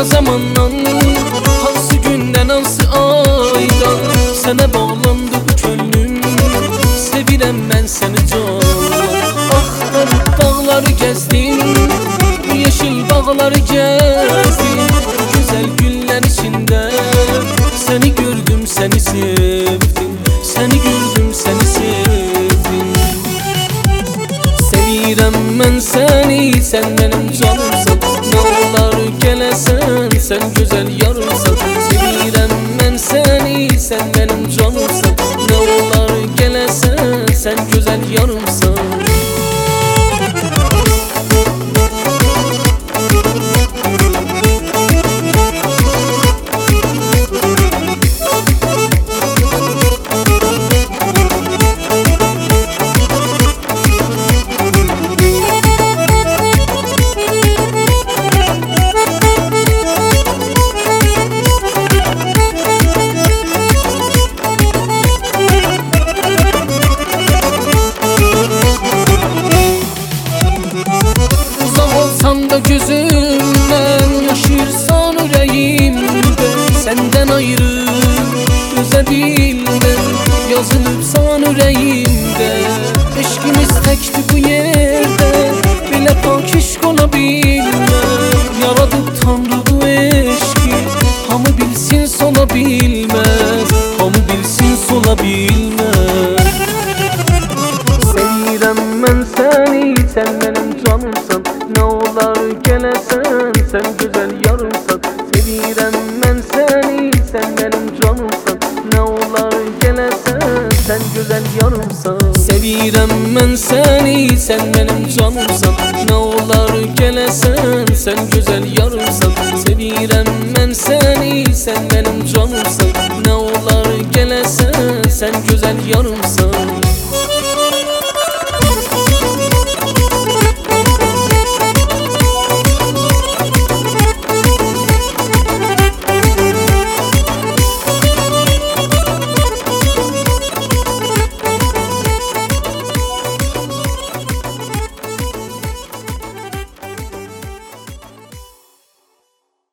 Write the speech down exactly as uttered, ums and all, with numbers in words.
ne zamandan, hansı gündən, hansı aydan sənə bağlandı bu könlüm. Sevirəm mən səni can. Axtarıb dağları gəzdim, yeşil bağları gəzdim. Güzel günlər içində səni gördüm, səni sevdim. Səni gördüm, səni sevdim. Sevirəm mən səni, sən mənim canımsan. Ne olar gələsən, sən gözəl yarımsan. Sevirəm mən səni, sən mənim canımsan. Ne olar gələsən, sən gözəl yarımsan. Da gözümden yaşırsan yüreğimde, senden ayrı göze bilmem. Yazılıpsan yüreğimde, eşkimiz tekti bu yerde. Bile pak eşk olabilmez. Yaradıp Tanrı bu eşki, hamı bilsin sola bilmez. Hamı bilsin sola bilmez. Sevirəm mən səni, sən mənim canımsan. Ne olar gələsən, sən gözəl yarımsan. Sevirəm mən səni, sən mənim canımsan. Ne olar gələsən, sən gözəl yarımsan. Sevirəm mən səni, sən mənim canımsan. Ne olar gələsən, sən gözəl yarımsan. Sevirəm mən səni, sən mənim canımsan. Ne olar gələsən, sən gözəl yarımsan.